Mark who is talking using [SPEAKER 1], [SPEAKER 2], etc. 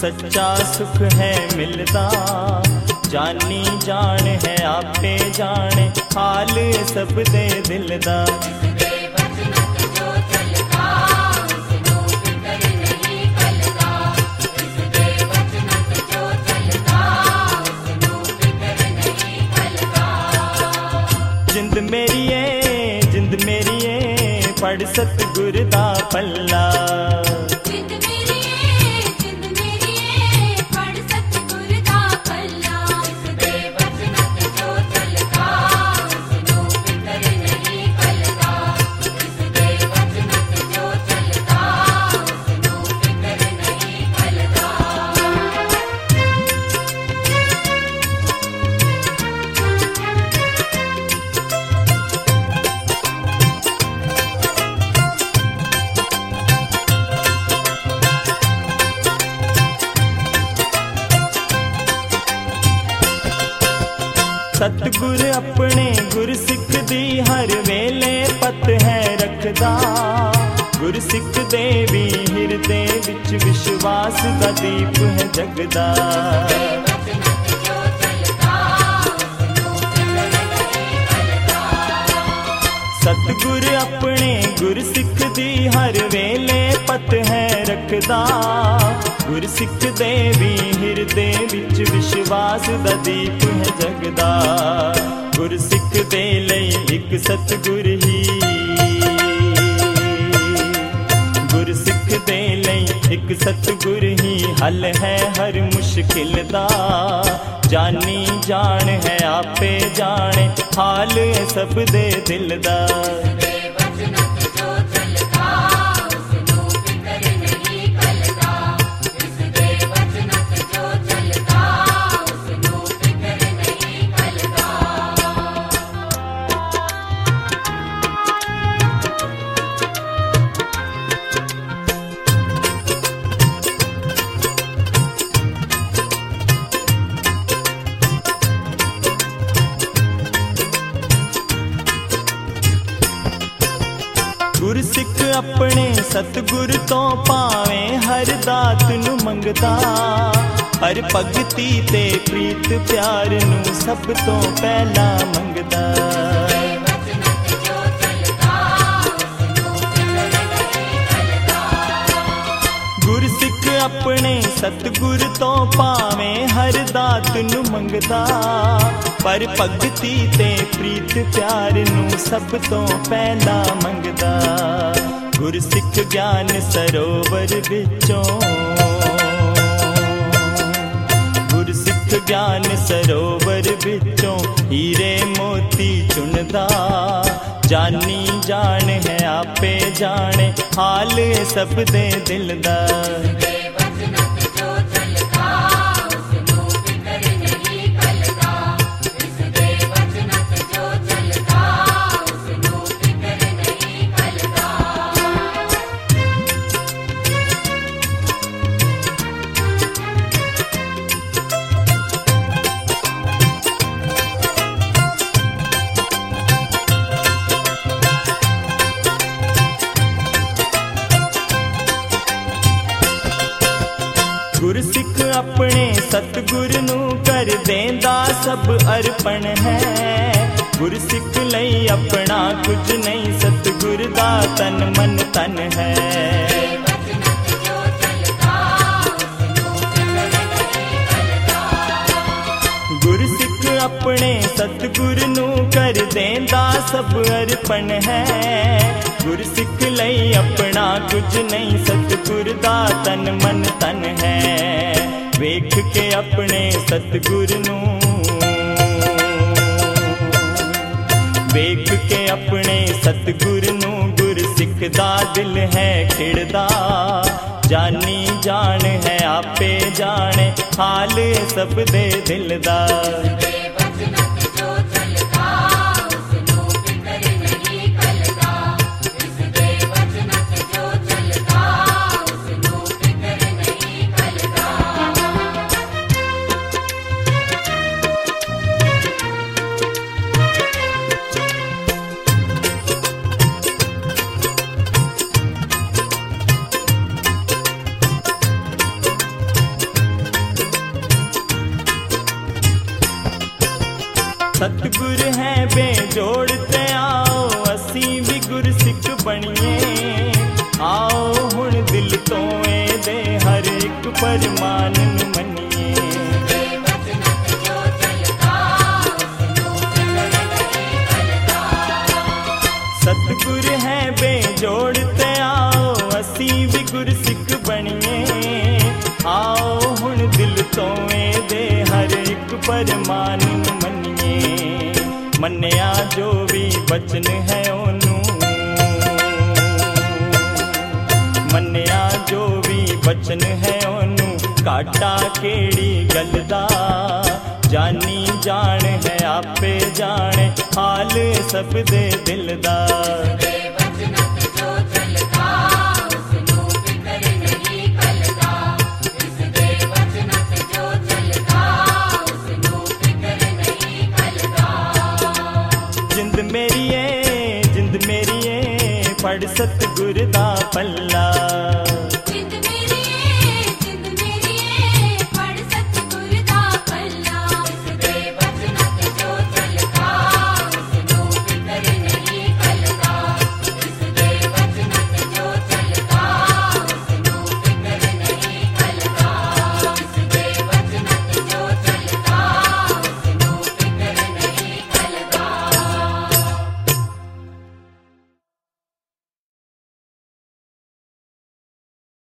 [SPEAKER 1] सच्चा सुख है मिलदा। जानी जान है आपे जाने हाल सब दे दिल दा। जिंद मेरी ए पढ़ सतगुर दा पल्ला।
[SPEAKER 2] जिंद मेरी ए पढ़ सतगुर दा पल्ला। इसदे वचनत जो चलदा उसनू फिकर नहीं कलदा। इसदे वचनत जो चलदा उसनू फिकर नहीं कलदा।
[SPEAKER 1] सतगुर अपने गुर सिख दी हर वेले पत है रखदा। गुर सिख दे भी हिरदे विच विश्वास दा दीप है जगदा। सतगुर अपने गुर सिख दी हर वेले पत है रखदा। गुर सिख दे भी हिरदे विच विश्वास दा दीप है जगदा। गुर सिख दे लई इक सतगुर ही। गुर सिख दे लई इक सतगुर ही हल है हर मुश्किल दा। जानी जान है आपे जाने हाल है सब दे दिल दा। गुर सिख अपने सतगुर तो पावे हर दात नु मंगदा। हर भगती ते प्रीत प्यार नु सब तो पहला मंगदा। गुर सिख अपने सतगुर तो पावे हर दात नु मंगदा। पर भगती ते प्रीत प्यार नु सब तो पहला मंगदा। गुर सिख ज्ञान सरोवर विचों। गुर सिख ज्ञान सरोवर विचों हीरे मोती चुनदा। जानी जान है आपे जाने हाल सब दे दिल दा। गुर सिख अपने सतगुर नू कर देंदा सब अर्पण है। गुर सिख लई अपना कुछ नहीं सतगुर दा तन मन तन है। गुर सिख अपने सतगुर नू कर देंदा सब अर्पण है। गुर सिख लई अपना कुछ नहीं सतगुर दा तन मन तन है। वेख के अपने सतगुर नू। वेख के अपने सतगुर नू गुर सिख दा दिल है खिड़दा। जानी जान है आपे जाने हाल सब दे दिल दा। सतगुर है बेजोड़ ते आओ असी भी गुरसिख बणिए आओ हुण दिल तो ए दे हर एक फरमान नूं मन्निए
[SPEAKER 2] दे वचनत जो चलदा उसनूं फिकर नहीं कलदा
[SPEAKER 1] सतगुर है बेजोड़ ते आओ असी भी गुरसिख बणिए आओ हुण दिल तो ए दे हर एक फरमान नूं मन्निए मन्निया जो भी बचन है ओनू मन्निया जो भी बचन है ओनू काटा केड़ी गल दा जानी जान है आपे जाने हाल सब दे दिल दा
[SPEAKER 2] दे वचनत जो चलदा उसनूं फिकर नहीं कलदा इस दे वचनत जो चलदा उसनूं फिकर नहीं कलदा
[SPEAKER 1] जिंद मेरी ए पढ़ सतगुर दा पल्ला